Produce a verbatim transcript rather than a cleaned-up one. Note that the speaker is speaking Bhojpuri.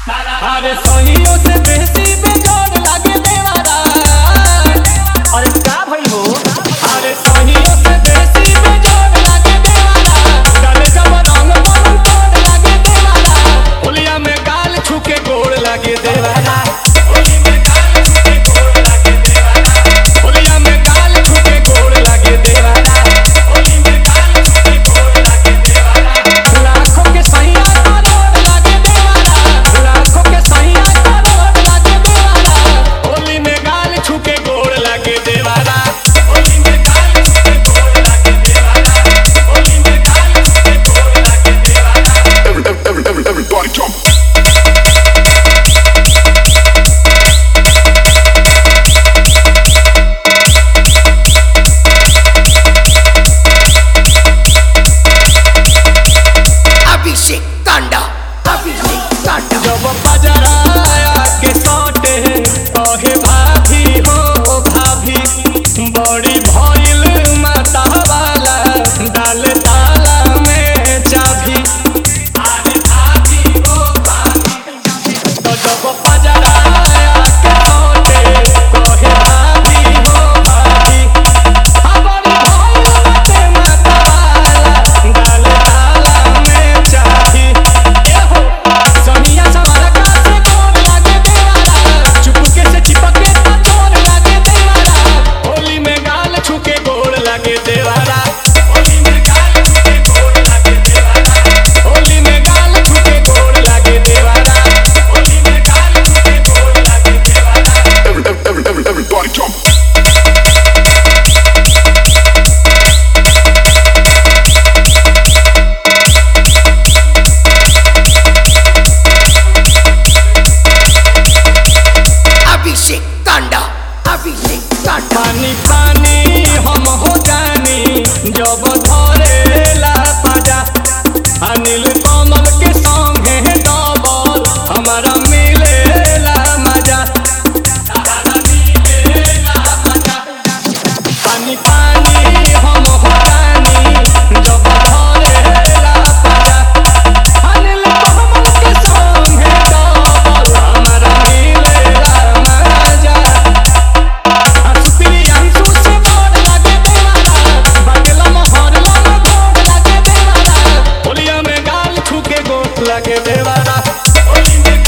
अरे सहियों से बेसी बेजोड़ लागे देवारा। अरे का भइल हो? अरे सहियों से बेसी बेजोड़ लागे देवारा। डाले जब रंग मन तोड़ लागे देवारा। होलिया में गाल छूके गोड़ लागे देवारा। होली में गाल छूके गोड़ लागे देवारा। होलिया में गाल छूके गोड़ लागे देवारा। होली में गाल छूके गोड़ लागे देवारा। लाखों के सहिया करोड़ लागे देवारा। लाखों के सहिया करोड़ लागे देवारा। होली में गाल छूके गोड़ लागे देवारा। होली में गाल छूके गोड़ लागे देवारा। होली में गाल छूके गोड़ लागे देवारा। Every, every, every, everybody jump. Abhishek तांडा अभिषेक तांडा जब बजराया के सौटे कहे भाभी हो भाभी बड़ी भइल माता वाला डाल ताला में चाभी। अरे भाभी हो भाभी तो जब बजराया के सौटे कहे भाभी हो भाभी बड़ी भइल माता वाला डाल ताला में चाभी। सनिया सवारा का से गोड़ लागे देवारा। चुपके से चिपके तो चोर लागे देवारा। होली में गाल छूके गोड़ लागे देवारा। होली में गाल छूके गोड़ लागे देवारा। होली में गाल छूके गोड़ लागे देवारा। होली में गाल छूके गोड़ लागे देवारा। Every, every, every, every, everybody jump. Abhishek तांडा अभिषेक तांडा पानी पानी हम हो जानी जब धरेला पाजा। अनिल कमल के संगे डबल हमारा मिलेला मजा। हमारा मिलेला मजा। पानी पानी हम हो जानी जब धरेला पाजा। अनिल कमल के संगे डबल हमारा मिलेला मजा। सुपीरी अंशु से मोड़ लागे देवारा। बगला मोहर लागे गोड़ लागे देवारा। होलिया में गाल छूके गोड़ लागे देवारा। होली में